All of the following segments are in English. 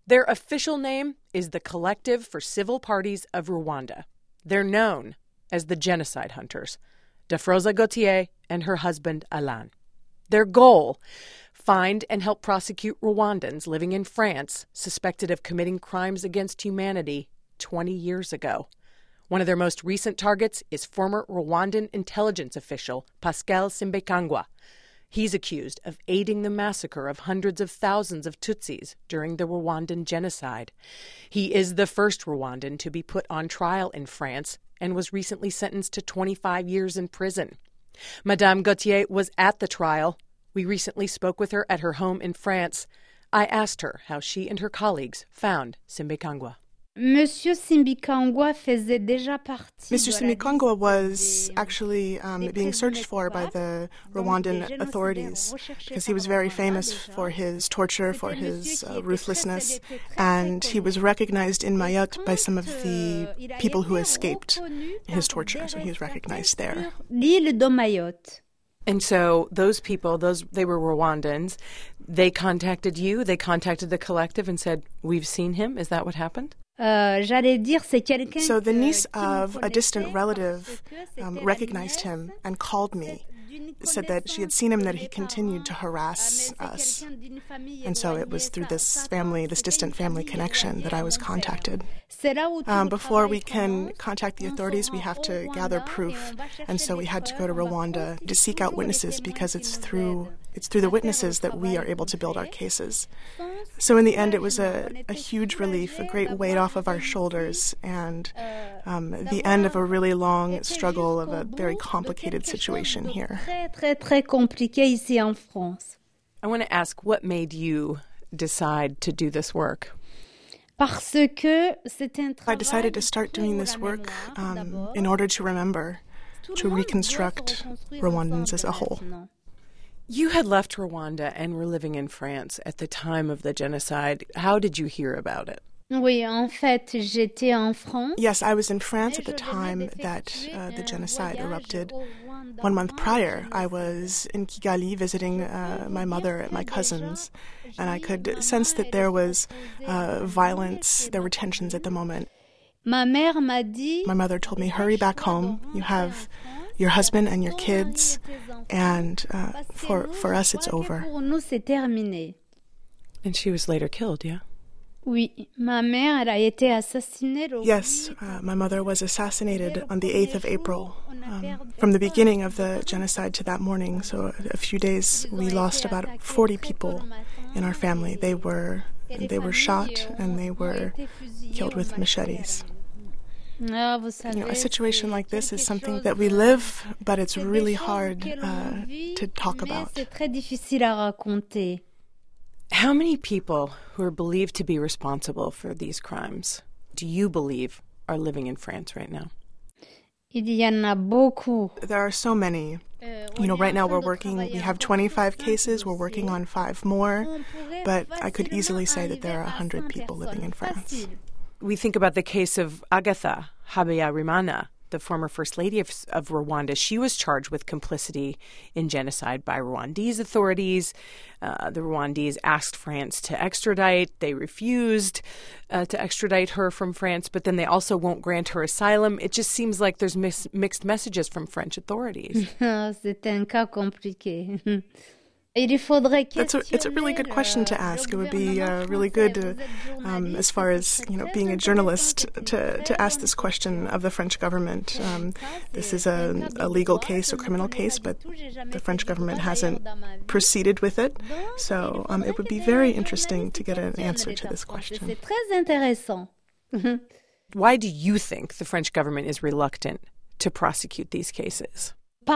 Their official name is the Collective for Civil Parties of Rwanda. They're known as the Genocide Hunters, Dafroza Gautier and her husband Alain. Their goal: find and help prosecute Rwandans living in France suspected of committing crimes against humanity 20 years ago. One of their most recent targets is former Rwandan intelligence official Pascal Simbekangwa. He's accused of aiding the massacre of hundreds of thousands of Tutsis during the Rwandan genocide. He is the first Rwandan to be put on trial in France and was recently sentenced to 25 years in prison. Madame Gautier was at the trial. We recently spoke with her at her home in France. I asked her how she and her colleagues found Simbekangwa. Monsieur Simbekangwa was actually being searched for by the Rwandan authorities because he was very famous for his torture, for his ruthlessness, and he was recognized in Mayotte by some of the people who escaped his torture, so he was recognized there. L'île de Mayotte. And so those people, they were Rwandans, they contacted you, they contacted the Collective and said, we've seen him. Is that what happened? So the niece of a distant relative recognized him and called me, said that she had seen him, that he continued to harass us. And so it was through this distant family connection that I was contacted. Before we can contact the authorities, we have to gather proof. And so we had to go to Rwanda to seek out witnesses because it's through the witnesses that we are able to build our cases. So in the end, it was a huge relief, a great weight off of our shoulders, and the end of a really long struggle of a very complicated situation here. Très compliqué ici en France. I want to ask, what made you decide to do this work? I decided to start doing this work in order to remember, to reconstruct Rwandans as a whole. You had left Rwanda and were living in France at the time of the genocide. How did you hear about it? Yes, I was in France at the time that the genocide erupted. 1 month prior, I was in Kigali visiting my mother at my cousin's, and I could sense that there was violence, there were tensions at the moment. My mother told me, hurry back home. You have your husband and your kids, and for us, it's over. And she was later killed, yeah? Yes, my mother was assassinated on the 8th of April. From the beginning of the genocide to that morning, so a few days, we lost about 40 people in our family. They were shot and they were killed with machetes. A situation like this is something that we live, but it's really hard to talk about. How many people who are believed to be responsible for these crimes do you believe are living in France right now? There are so many. Right now we have 25 cases, we're working on 5 more, but I could easily say that there are 100 people living in France. We think about the case of Agatha Habyarimana, the former First Lady of Rwanda. She was charged with complicity in genocide by Rwandese authorities. The Rwandese asked France to extradite. They refused to extradite her from France, but then they also won't grant her asylum. It just seems like there's mixed messages from French authorities. C'est un cas compliqué. It's a really good question to ask. It would be really good, as far as being a journalist, to ask this question of the French government. This is a legal case, a criminal case, but the French government hasn't proceeded with it. So it would be very interesting to get an answer to this question. Why do you think the French government is reluctant to prosecute these cases?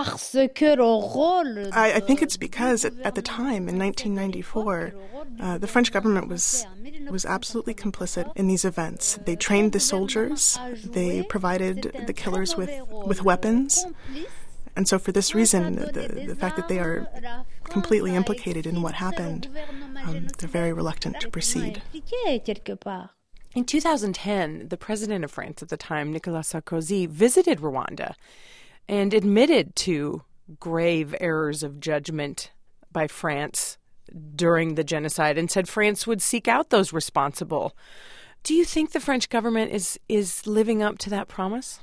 I think it's because at the time, in 1994, the French government was absolutely complicit in these events. They trained the soldiers. They provided the killers with weapons. And so for this reason, the fact that they are completely implicated in what happened, they're very reluctant to proceed. In 2010, the president of France at the time, Nicolas Sarkozy, visited Rwanda and admitted to grave errors of judgment by France during the genocide and said France would seek out those responsible. Do you think the French government is living up to that promise?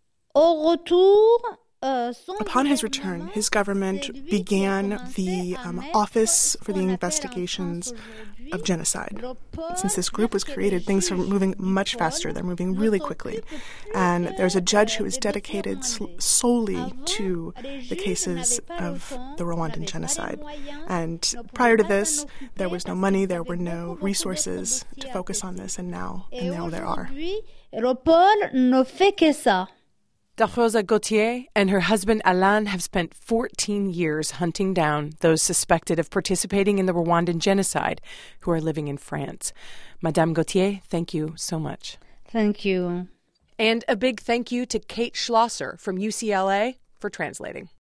Upon his return, his government began the Office for the Investigations of Genocide. Since this group was created, things are moving much faster. They're moving really quickly. And there's a judge who is dedicated solely to the cases of the Rwandan genocide. And prior to this, there was no money, there were no resources to focus on this, and now there are. Dafroza Gautier and her husband Alain have spent 14 years hunting down those suspected of participating in the Rwandan genocide who are living in France. Madame Gautier, thank you so much. Thank you. And a big thank you to Kate Schlosser from UCLA for translating.